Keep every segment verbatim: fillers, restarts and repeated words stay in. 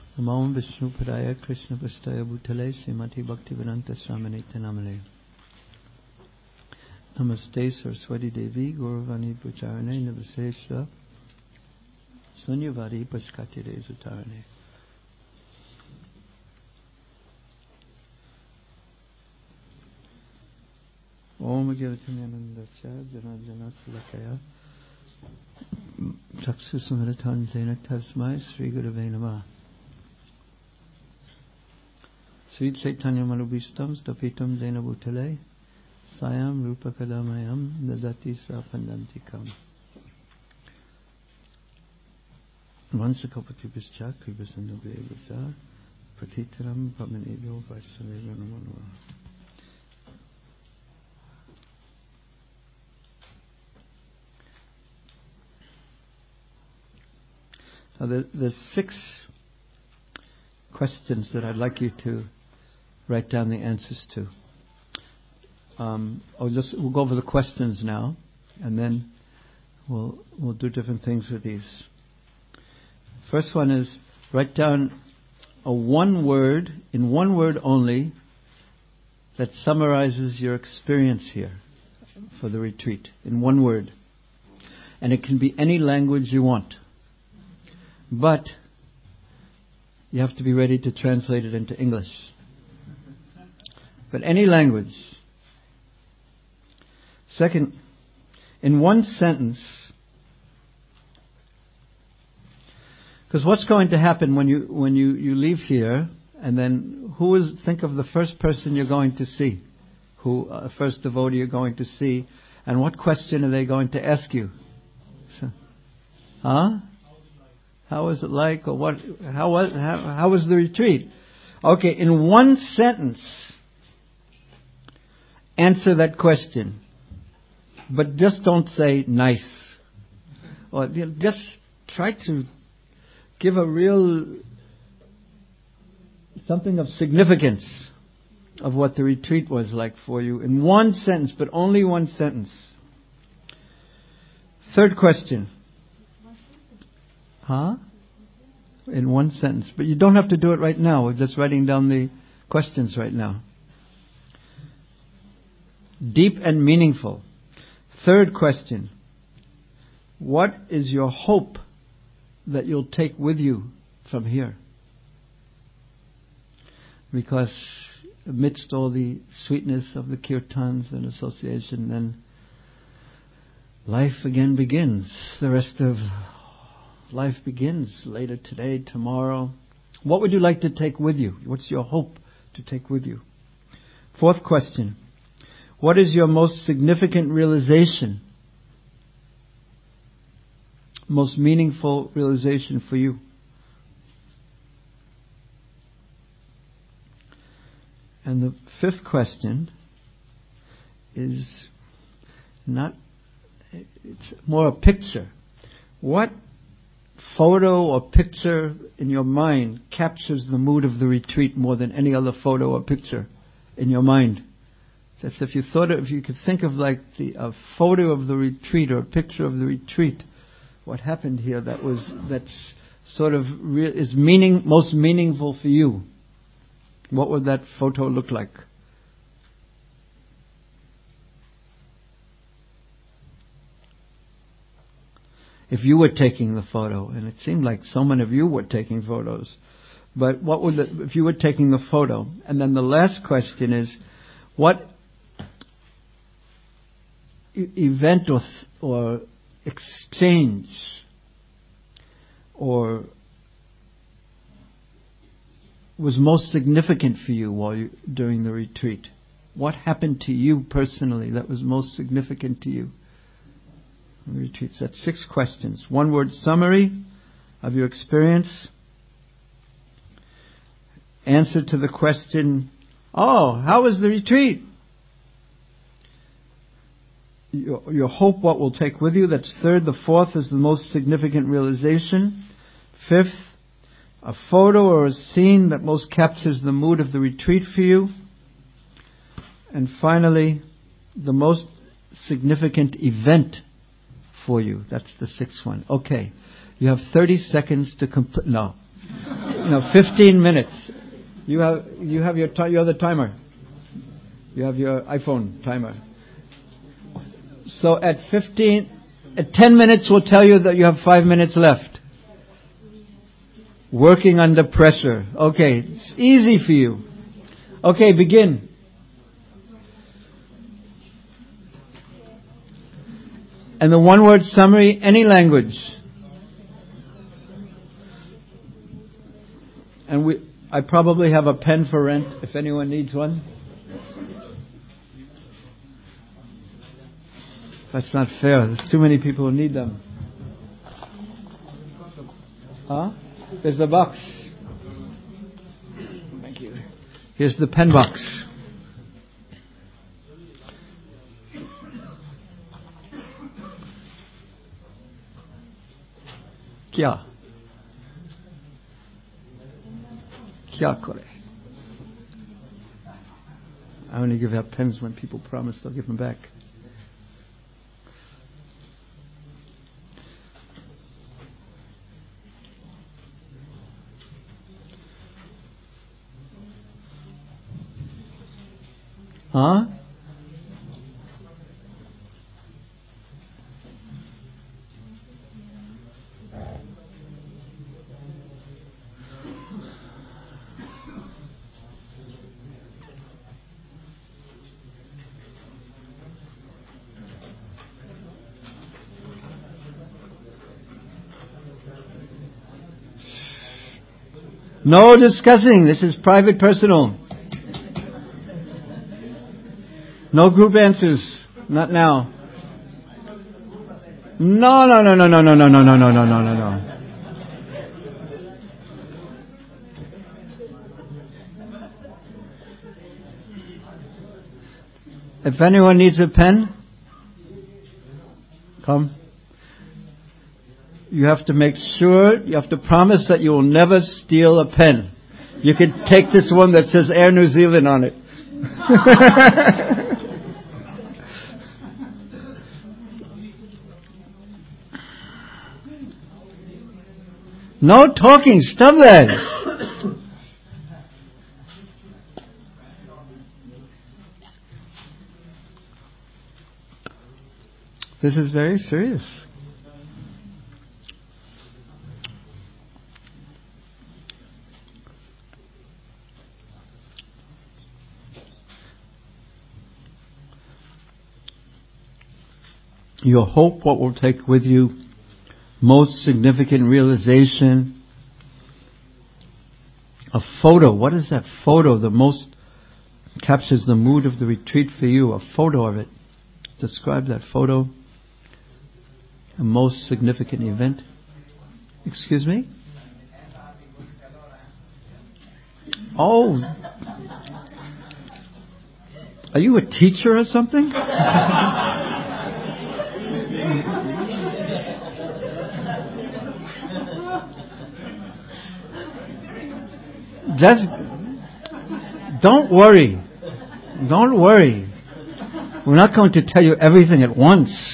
Namo Vishnu Padaya Krishna Pastaya Bhutale Srimati Bhaktivedanta Swaminita Namale. Namaste Saraswati Devi Gauravani Pacharane Navasesha Sunyavadi Paskati Resutarane. Om Gyavatanyanandasya Janajana Sulakaya Chaksusumritan Zena Tasmai Sri Gurave Namah. Sri Chaitanya Manubhistam Stapitam Zena Bhutale Sayam Rupa Kadamayam Nadati Sapandantikam. Vansakapati Bischa Kribasandobe Vasa Pratitaram Pamanebyo Vaisaveva Namanua. Now the, the six questions that I'd like you to write down the answers to. Um, I'll just we'll go over the questions now, and then we'll we'll do different things with these. First one is write down a one word in one word only that summarizes your experience here for the retreat in one word, and it can be any language you want. But you have to be ready to translate it into English. But any language. Second, in one sentence, because what's going to happen when you when you, you leave here, and then who is think of the first person you're going to see, who uh, first devotee you're going to see, and what question are they going to ask you? So, huh? How was it like, or what? How was how, how was the retreat? Okay, in one sentence, answer that question, but just don't say nice, or you know, just try to give a real something of significance of what the retreat was like for you in one sentence, but only one sentence. Third question. Huh? In one sentence. But you don't have to do it right now. We're just writing down the questions right now. Deep and meaningful. Third question. What is your hope that you'll take with you from here? Because amidst all the sweetness of the kirtans and association, then life again begins. The rest of life begins later today, tomorrow. What would you like to take with you? What's your hope to take with you? Fourth question. What is your most significant realization? Most meaningful realization for you? And the fifth question is not, it's more a picture. What photo or picture in your mind captures the mood of the retreat more than any other photo or picture in your mind? So if you thought, of, if you could think of like the a photo of the retreat or a picture of the retreat, what happened here that was that's sort of re- is meaning most meaningful for you, what would that photo look like? If you were taking the photo, and it seemed like so many of you were taking photos, but what would the, if you were taking the photo? And then the last question is, what e- event or th- or exchange or was most significant for you while you, during the retreat? What happened to you personally that was most significant to you? Retreats. That's six questions. One word summary of your experience. Answer to the question, oh, how was the retreat? Your, your hope, what we'll take with you. That's third. The fourth is the most significant realization. Fifth, a photo or a scene that most captures the mood of the retreat for you. And finally, the most significant event for you. That's the sixth one. Okay. You have thirty seconds to complete. No. No, fifteen minutes. You have you have your ti- you have the timer. You have your iPhone timer. So at fifteen, at ten minutes, we'll tell you that you have five minutes left. Working under pressure. Okay, it's easy for you. Okay, begin. And the one-word summary, any language. And we, I probably have a pen for rent if anyone needs one. That's not fair. There's too many people who need them. Huh? There's the box. Thank you. Here's the pen box. Kya? Kya kore? I only give out pens when people promise they'll give them back. Huh? No discussing. This is private, personal. No group answers. Not now. No, no, no, no, no, no, no, no, no, no, no, no, no, no. If anyone needs a pen, come. You have to make sure, you have to promise that you will never steal a pen. You can take this one that says Air New Zealand on it. No talking, stop that. This is very serious. Your hope, what will take with you, most significant realization, a photo. What is that photo? The most captures the mood of the retreat for you. A photo of it. Describe that photo. A most significant event. Excuse me? Oh. Are you a teacher or something? Just don't worry. Don't worry. We're not going to tell you everything at once.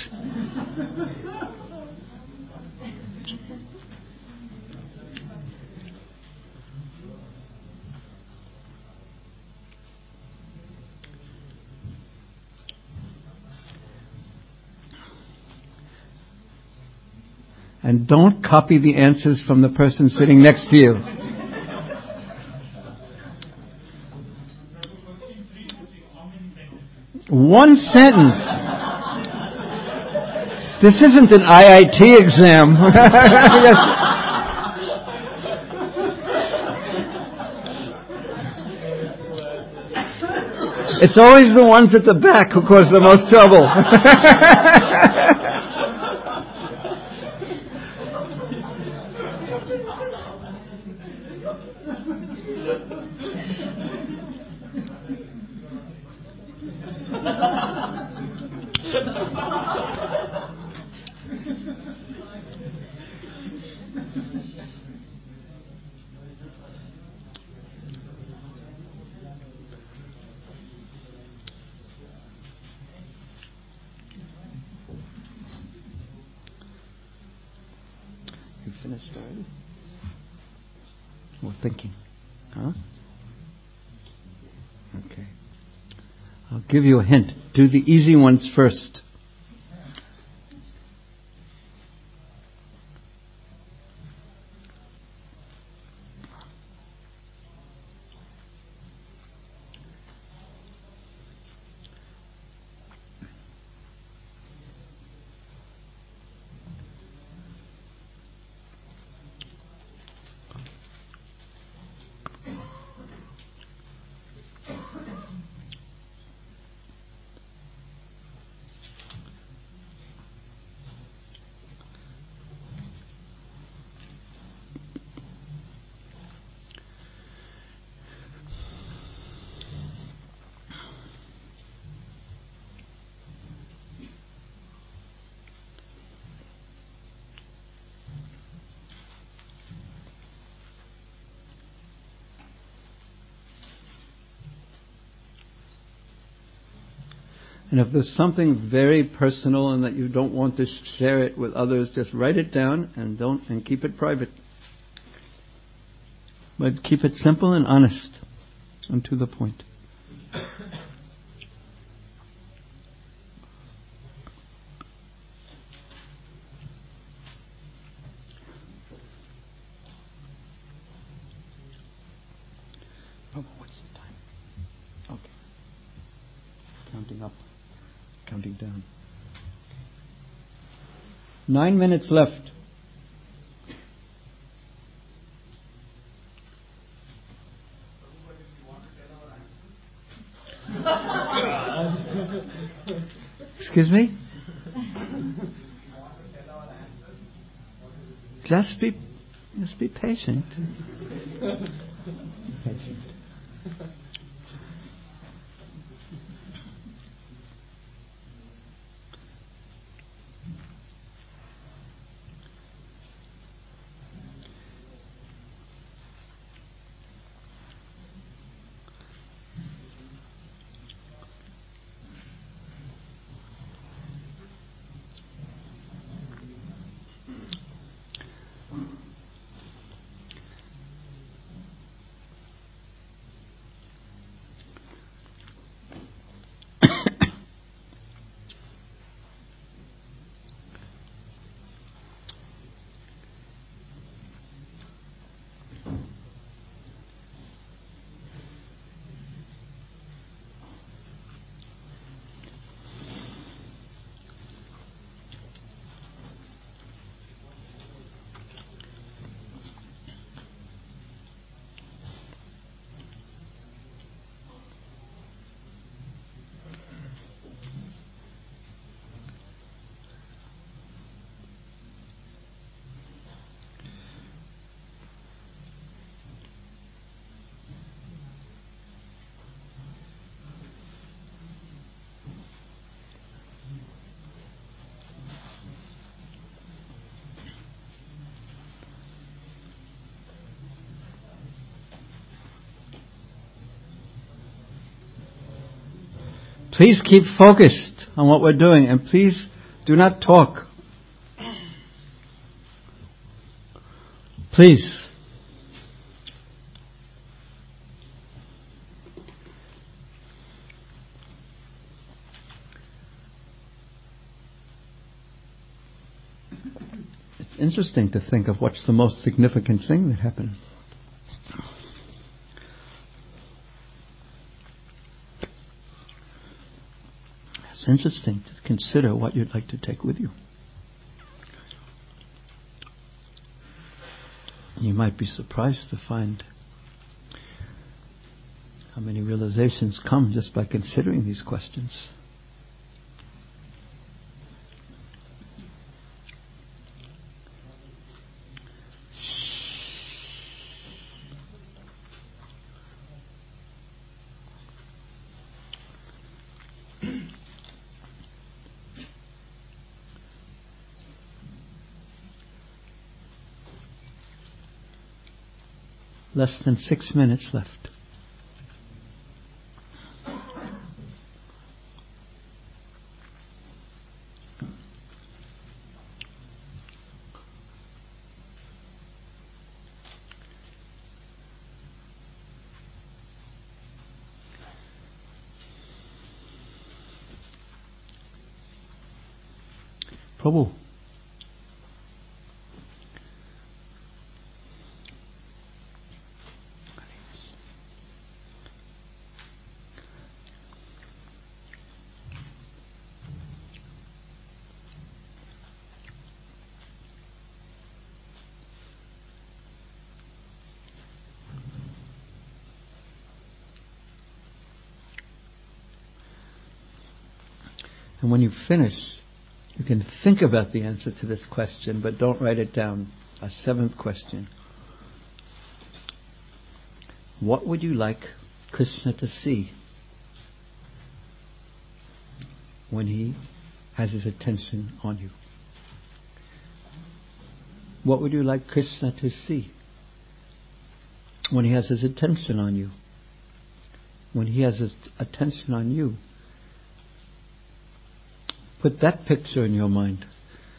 And don't copy the answers from the person sitting next to you. One sentence. This isn't an I I T exam. Yes. It's always the ones at the back who cause the most trouble. or thinking? Huh? Okay. I'll give you a hint. Do the easy ones first. And if there's something very personal and that you don't want to share it with others, just write it down and don't and keep it private. But keep it simple and honest and to the point. Oh, what's the time? Okay. Counting up. Counting down. Nine minutes left. Excuse me? Just be, just be patient. Be patient. Please keep focused on what we're doing, and please do not talk. Please. It's interesting to think of what's the most significant thing that happened. It's interesting to consider what you'd like to take with you. You might be surprised to find how many realizations come just by considering these questions. Less than six minutes left. Prabhu. And when you finish, you can think about the answer to this question, but don't write it down. A seventh question. What would you like Krishna to see when he has his attention on you? What would you like Krishna to see when he has his attention on you? When he has his attention on you? Put that picture in your mind.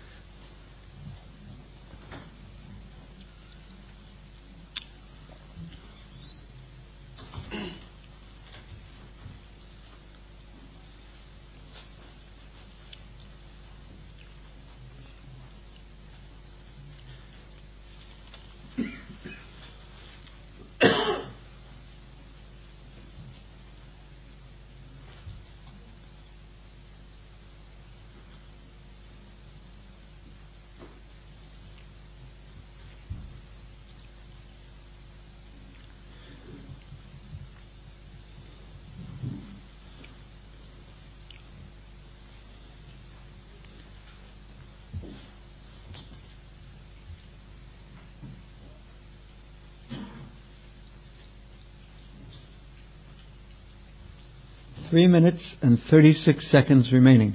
Three minutes and thirty-six seconds remaining.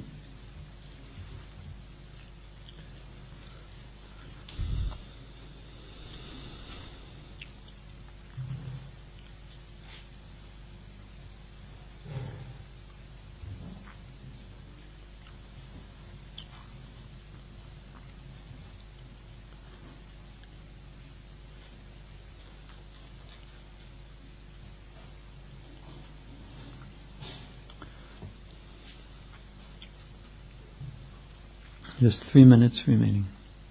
Just three minutes remaining.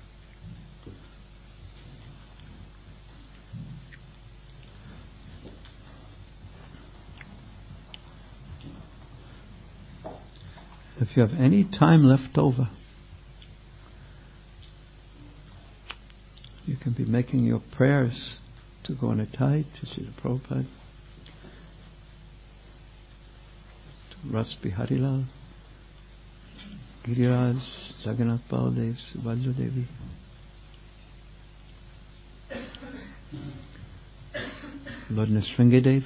If you have any time left over, you can be making your prayers to Gauranitai, to Srila Prabhupada, to Ras Biharilal, Giriraj, Jagannath Baladev, Subhadra Devi. Lord Nrsingadev.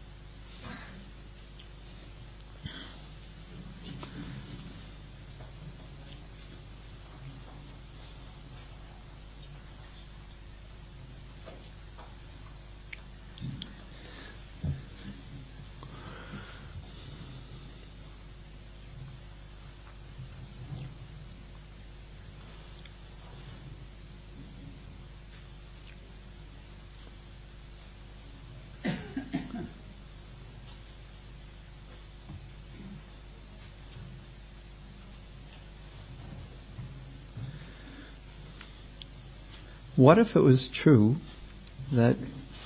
What if it was true that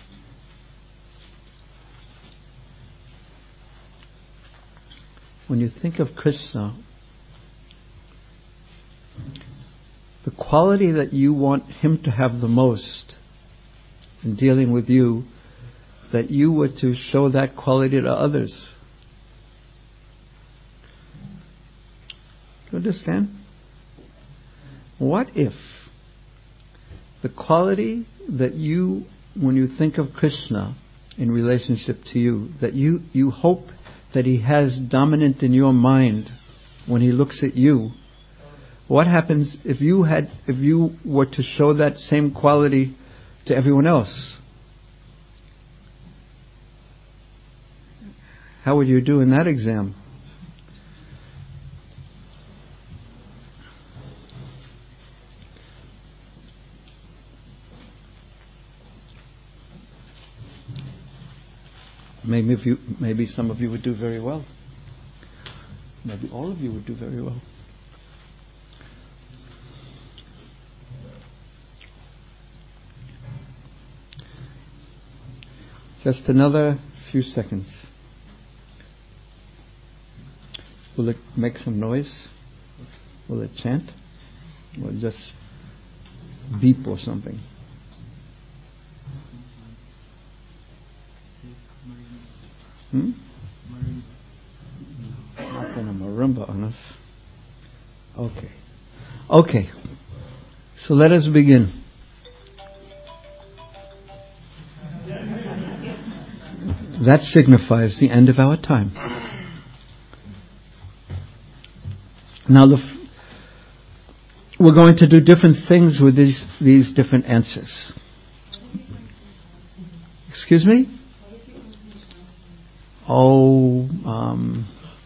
when you think of Krishna, the quality that you want him to have the most in dealing with you, that you were to show that quality to others? Do you understand? What if the quality that you, when you think of Krishna in relationship to you, that you, you hope that he has dominant in your mind when he looks at you, what happens if you had, if you were to show that same quality to everyone else? How would you do in that exam? Maybe if you, maybe some of you would do very well. Maybe all of you would do very well. Just another few seconds. Will it make some noise? Will it chant? Or just beep or something? Hmm? Not gonna marimba on us. Okay. Okay. So let us begin. That signifies the end of our time. Now, the f- we're going to do different things with these these different answers. Excuse me? Oh, um,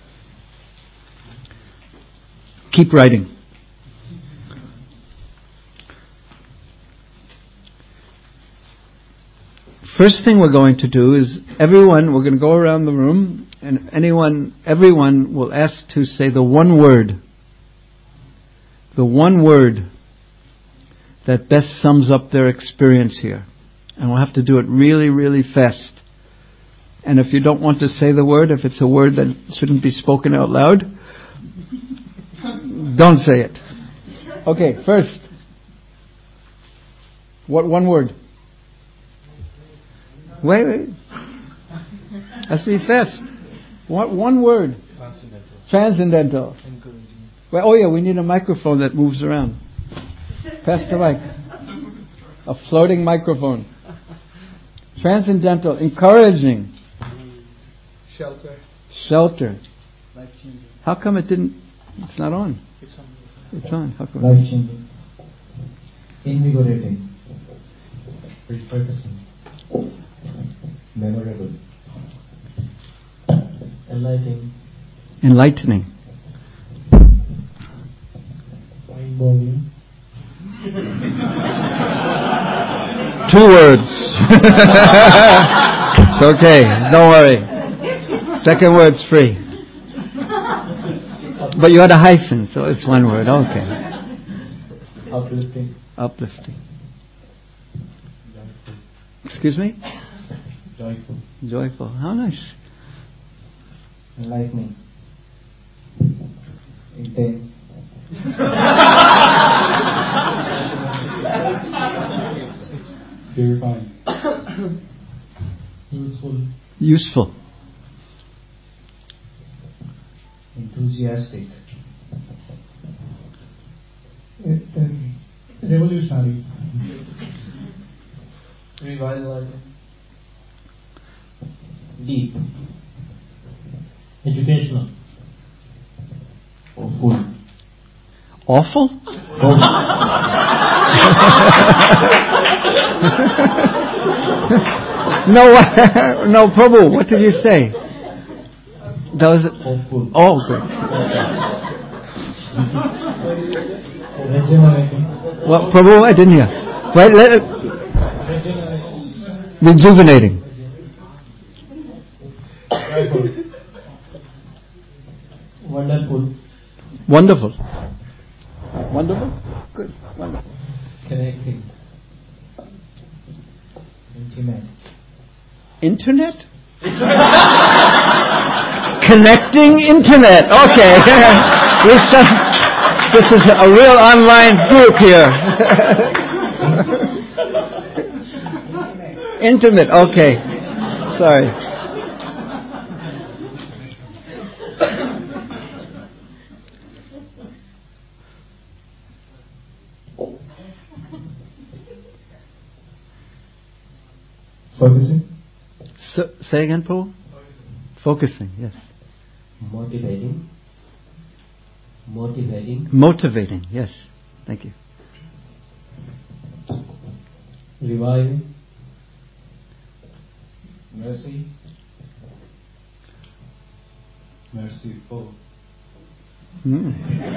keep writing. First thing we're going to do is everyone, we're going to go around the room and anyone, everyone will ask to say the one word, the one word that best sums up their experience here. And we'll have to do it really, really fast. And if you don't want to say the word, if it's a word that shouldn't be spoken out loud, don't say it. Okay, first. What one word? Wait, wait. Has to be fast. What one word? Transcendental. Transcendental. Well, oh yeah, we need a microphone that moves around. Pass the mic. A floating microphone. Transcendental. Encouraging. Shelter. Shelter. Life changing. How come it didn't? It's not on. It's on. It's on. How come? Life changing. Invigorating. Repurposing. Memorable. Enlightening. Enlightening. Mind-boggling. Two words. It's okay. Don't worry. Second word's free. But you had a hyphen, so it's one word. Okay. Uplifting. Uplifting. Joyful. Excuse me? Joyful. Joyful. How nice. Enlightening. Intense. Purifying. Useful. Useful. Enthusiastic. Revolutionary. Revitalizing. Deep. Educational. Awful. Awful? no, no, Prabhu, what did you say? That was Awful. Oh, good. Regenerating. What, Prabhu? I didn't hear. Wait, let it. Rejuvenating. Wonderful. Wonderful. Wonderful? Good. Wonderful. Connecting. Intimate. Internet? Connecting internet. Okay. this, uh, this is a real online group here. Intimate. Okay. Sorry. Focusing. So, say again, Paul? Focusing, yes. Motivating. Motivating. Motivating, yes. Thank you. Reviving. Mercy. Merciful. Mm.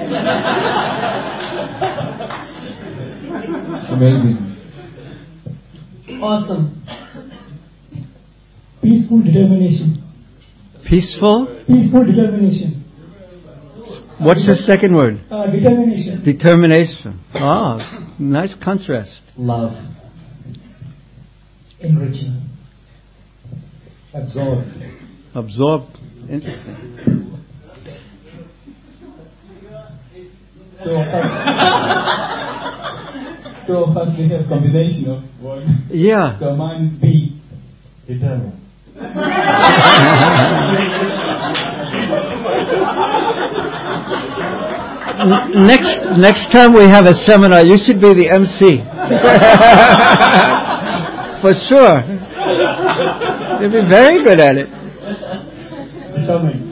Amazing. Awesome. Peaceful determination. Peaceful? Peaceful determination. What's the second word? Uh, determination. Determination. Ah, nice contrast. Love. Enriching. Absorbed. Absorbed. Interesting. So, so first we have combination of words. Yeah. So mine is B. Eternal. N- next next time we have a seminar, you should be the M C. For sure. You'll be very good at it. Becoming.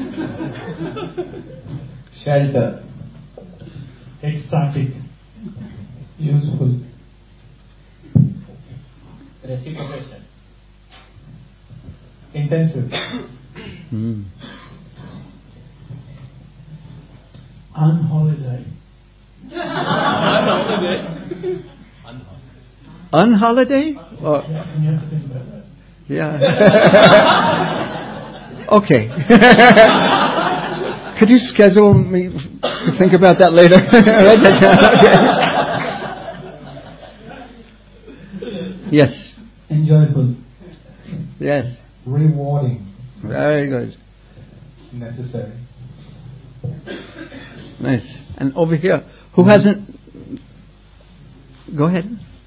Shelter. Ecstatic. Useful. Reciprocation. Intensive. Mm. Unholiday. On holiday? Or, Yeah, you have to think about that. yeah. Okay. Could you schedule me to think about that later? Write that down. Okay. Yes. Enjoyable. Yes. Rewarding. Very good. Necessary. Nice. And over here, who hasn't? Go ahead.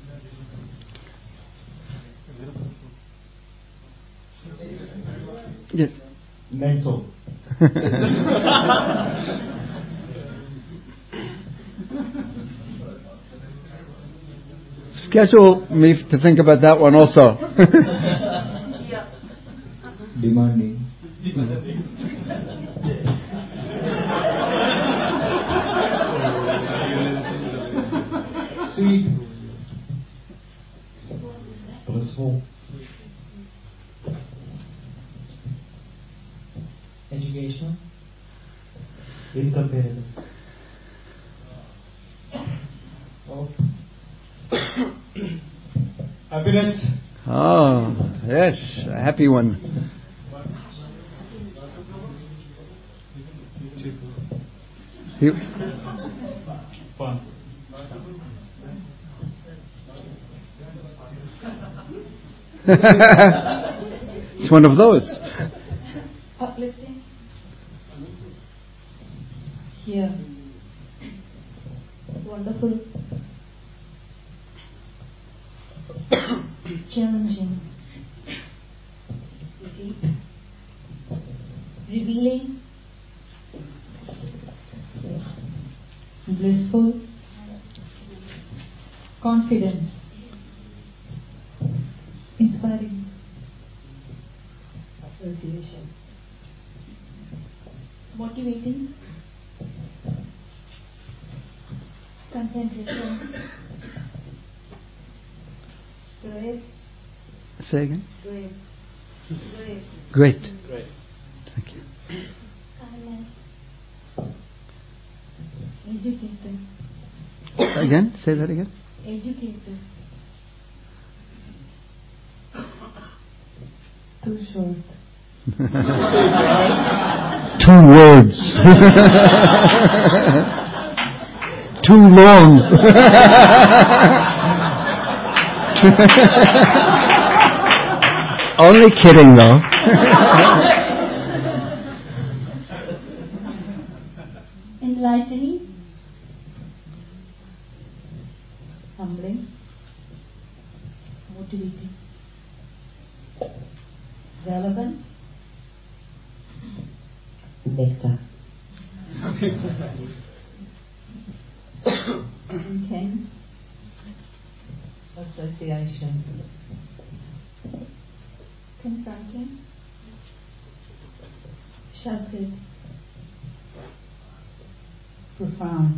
Yes. Mental. Schedule me to think about that one also. Demanding. Sweet. Blissful. Educational. Incomparable. Oh. Happiness. Oh, yes, a happy one. You, Fun. it's one of those. Uplifting. Here. Wonderful. Challenging. Deep. Revealing. Blissful. Confidence. Inspiring. Association. Motivating. Concentration. Great. Say again. Great. Great. Great. Great. Thank you. Kindness. Educated. Again? Say that again. Educated. Too short. Two words. Too long. Only kidding, though. Enlightening. Humbling. Motivating. Relevant. Nectar. Intense. Association. Confronting. Sheltered. Profound.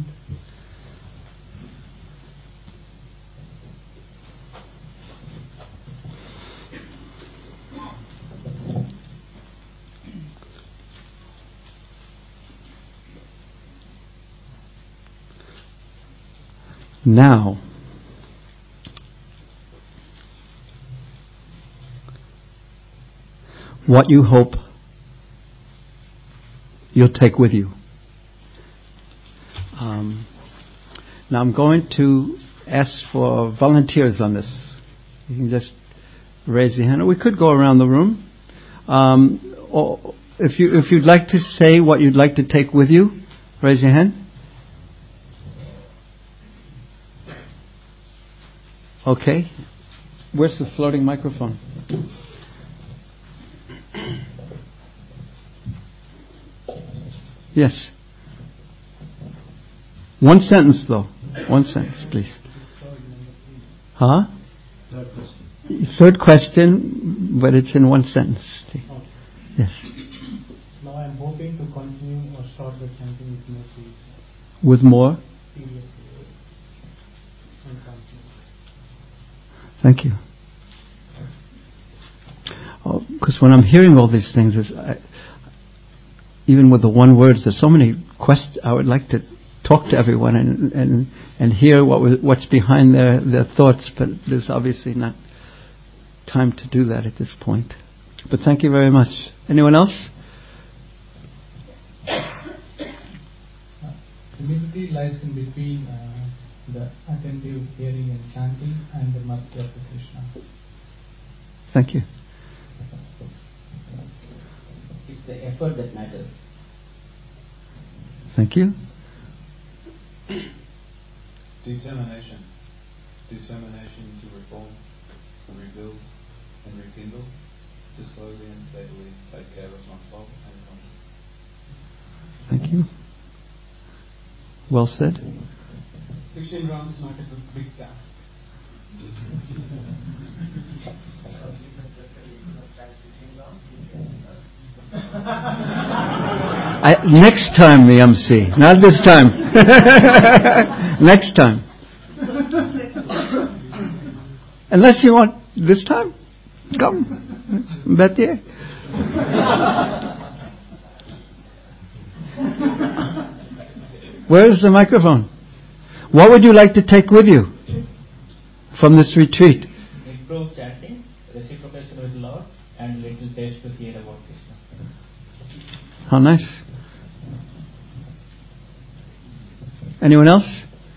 Now, what you hope you'll take with you. Um, now I'm going to ask for volunteers on this. You can just raise your hand, or we could go around the room. Um, or if you if you'd like to say what you'd like to take with you, raise your hand. Okay. Where's the floating microphone? Yes. One sentence, though. One sentence, please. Huh? Third question. Third question, but it's in one sentence. Okay. Yes. Now I am hoping to continue or start the chanting with more seriousness. With more? Seriousness and confidence. Thank you. Because when I'm hearing all these things, it's, I, even with the one words, there's so many questions. I would like to talk to everyone and and, and hear what was, what's behind their, their thoughts, but there's obviously not time to do that at this point. But thank you very much. Anyone else? Humility lies in between uh, the attentive hearing and chanting and the mercy of the Krishna. Thank you. It's the effort that matters. Thank you. Determination. Determination to reform, rebuild, and rekindle, to slowly and steadily take care of myself and consciousness. Thank you. Well said. Sixteen rounds is not a big task. I, next time the M C, not this time. Next time. Unless you want this time, come. Betty. Where is the microphone? What would you like to take with you from this retreat? Improve chanting, reciprocation with Lord, and little taste to hear about Krishna. How nice. Anyone else?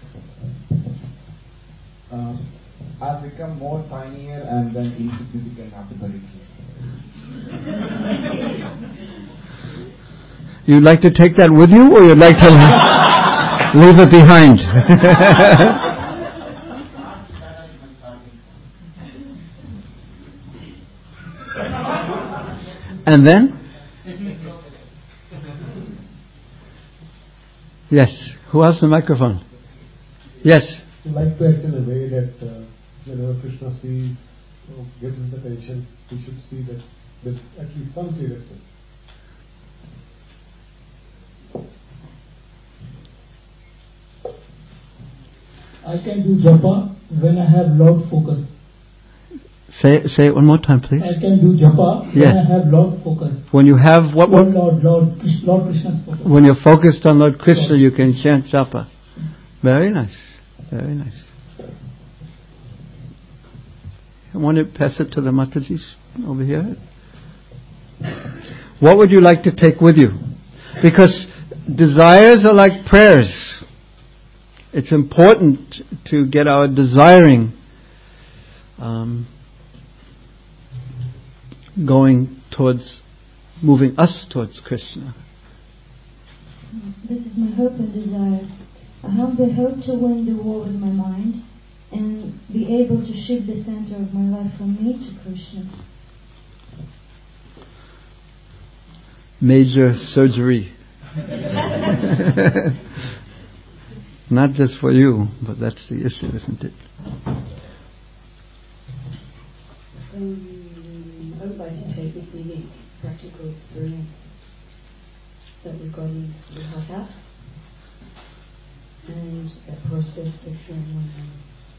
Uh, I've become more tinier and then insignificant after the retreat. You'd like to take that with you, or you'd like to leave it behind? And then? Yes. Who has the microphone? Yes. You like to act in a way that uh, whenever Krishna sees or gives his attention, we should see that there's at least some seriousness. I can do japa when I have Lord focus. Say say it one more time, please. I can do japa Yeah. when I have Lord focus. When you have what? what? Lord, Lord, Krish- Lord Krishna's focus. When you're focused on Lord Krishna, you can chant japa. Very nice. Very nice. I want to pass it to the Matajis over here. What would you like to take with you? Because desires are like prayers. It's important to get our desiring um, going towards, moving us towards Krishna. This is my hope and desire. I humbly hope to win the war with my mind and be able to shift the center of my life from me to Krishna. Major surgery. Not just for you, but that's the issue, isn't it? Um, I would like to take with me the practical experience that we've got into the hot house and that process of hearing one another.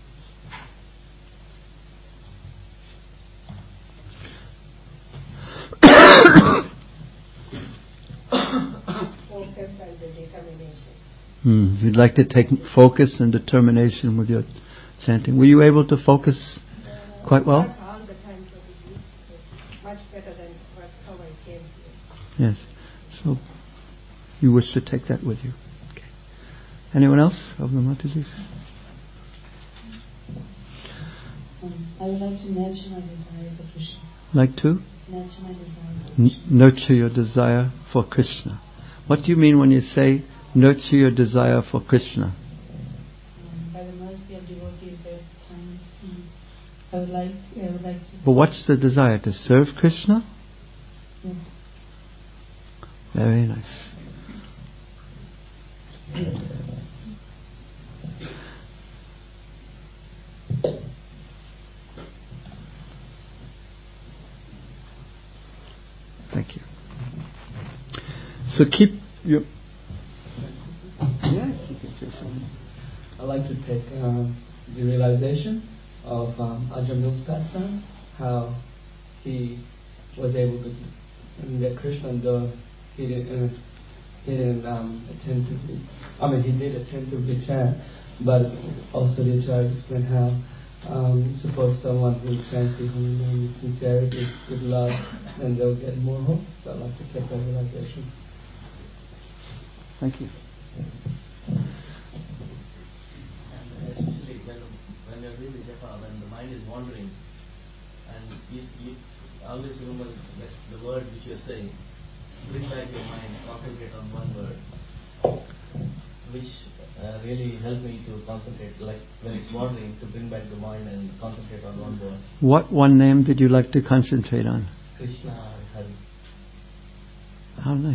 Focus and the determination. Hmm. You'd like to take focus and determination with your chanting. Were you able to focus Uh, quite well? Not all the time, but it is much better than what, how I came here. Yes. So you wish to take that with you. Okay. Anyone else of the Matajis? Um, I would like to mention my desire for Krishna. Like to? nurture my desire. N- nurture your desire for Krishna. What do you mean when you say nurture your desire for Krishna? Um, by the mercy of devotees, there's time. I would like, I would like to. But what's the desire? To serve Krishna? Yes. Very nice. Thank you. So keep your... Yes, you can say something. I like to take um, the realization of um, Ajamil's pastime, how he was able to get Krishna, though he didn't, uh, he didn't um, attentively, I mean he did attentively chant, but also the Acharya explained how um, suppose someone who chants the holy name with sincerity, with love, then they'll get more hope. So I like to take that realization. Thank you. Especially when, when you're doing the japa, when the mind is wandering, and you, you always remember the, the word which you're saying, bring back your mind, concentrate on one word, which uh, really helped me to concentrate, like when it's wandering, to bring back the mind and concentrate on one word. What one name did you like to concentrate on? Krishna Hari. How nice.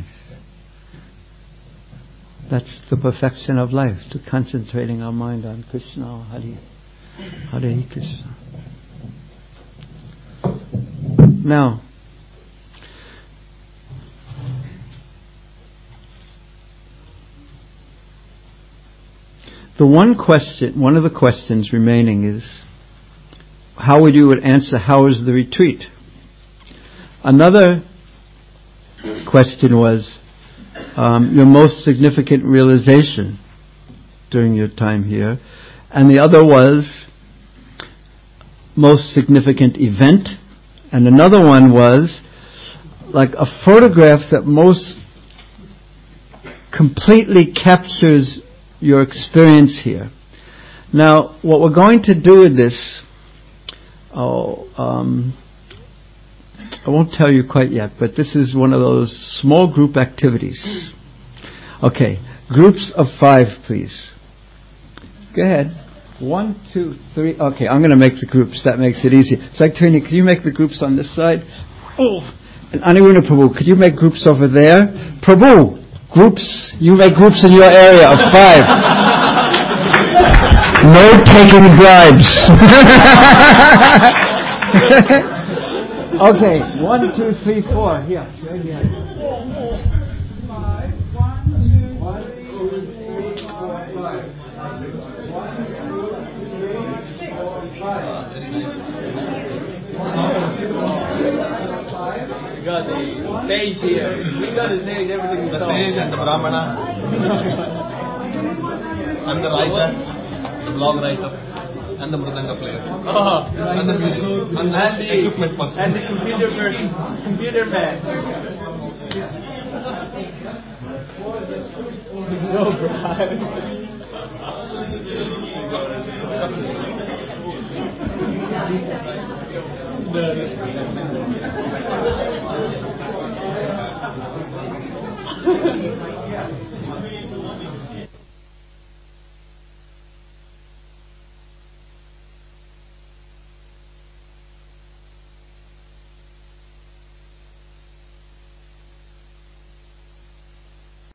That's the perfection of life, to concentrating our mind on Krishna or Hari. Hare Krishna. Now, the one question, one of the questions remaining is, how would you answer, how is the retreat? Another question was, um, your most significant realization during your time here. And the other was, most significant event. And another one was, like a photograph that most completely captures your experience here. Now, what we're going to do with this, oh, um, I won't tell you quite yet, but this is one of those small group activities. Okay, groups of five, please. Go ahead. One, two, three. Okay, I'm going to make the groups. That makes it easy. Secretary, can you make the groups on this side? Oh, and Aniruna Prabhu, could you make groups over there? Prabhu, groups. You make groups in your area of five. No taking bribes. Okay, one, two, three, four. Here, right here. Five. One, two, three, four, five. One, two, three, four, five. We got the stage here. We got the stage, everything. The stage and the Brahmana. And the writer, the blog writer. And the mridanga player. Oh, and the music. And the, and the equipment person. And the computer person. Computer man. No, bro.